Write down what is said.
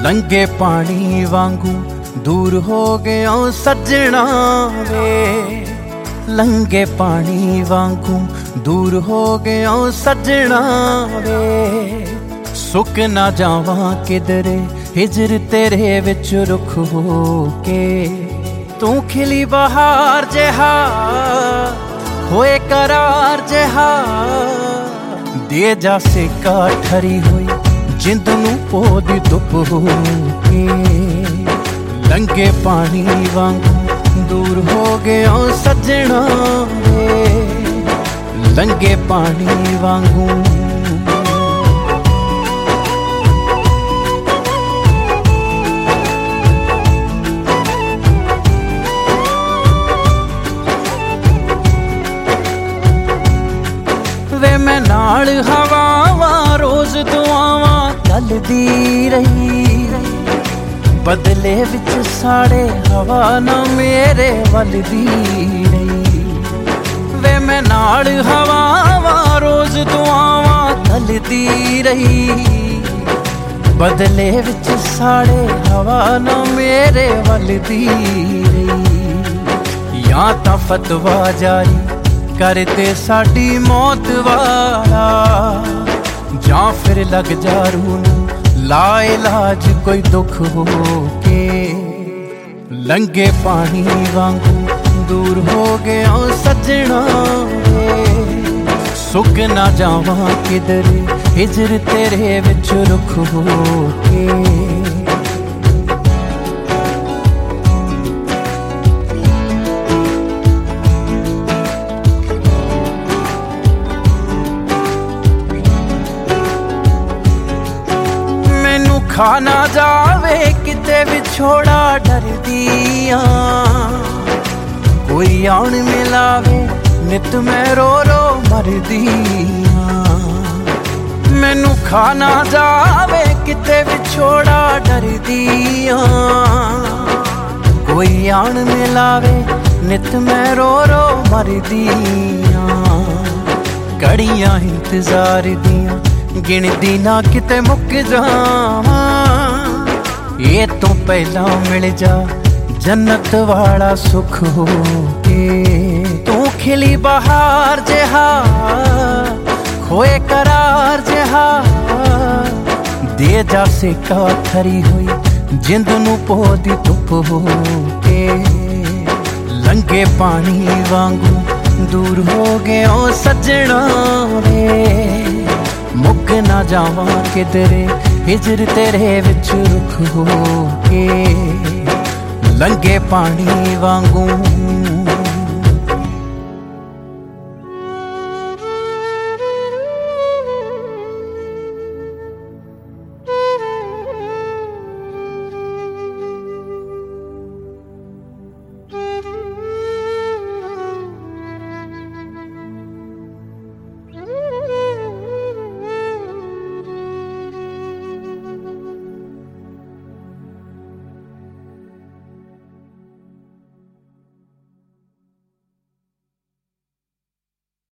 लंघे पानी वांगू दूर हो गया सजना वे, लंघे पानी वांगू दूर हो गया सजना वे। सुक ना जावां किधरे हिजर तेरे विच रुख हो के, तू खिली बहार जिहा होए करार जिहा, दे जा सेका ठरी हुई जिंद नूं पोदी धुप हो के। लंघे पानी वांगू दूर हो गया सजना वे, लंघे पानी वांगू। वे मैं नाल हवावां रोज दुआवां चलदी रही, बदले विच साड़े हवा ना मेरे वलदी रही। वे मैं नाल हवावां रोज दुआवां चलदी रही, बदले विच साड़े हवा ना मेरे वलदी रही। या तां फतवा जारी करते साडी मौत वाला, जां फिर लग जा रूह नूं ला इलाज कोई दुख हो के। लंघे पानी वांगू दूर हो गया सजना वे, सुक ना जावां किधरे हिजर तेरे विच रुख हो के। खा ना जावे किते विछोड़ा डरदियां, कोई आउण मिलावे नित मैं रो रो मरदियां। मैनू खा ना जावे किते विछोड़ा डरदियां, कोई आउण मिलावे नित मैं रो रो मरदियां। घड़ियां इंतजार दियां गिणदी ना किते मुक जावां, ये तो पहला मिल जा जन्नत वाला सुख हो के। तू खिली बहार जिहा खोए करार जिहा, दे जा सेका ठरी हुई जिंद नूं पोदी धुप हो के। लंघे पानी वांगू दूर हो गया सजना वे, मुक ना जावां किधरे हिजर तेरे विच रुख हो के। लंघे पानी वांगू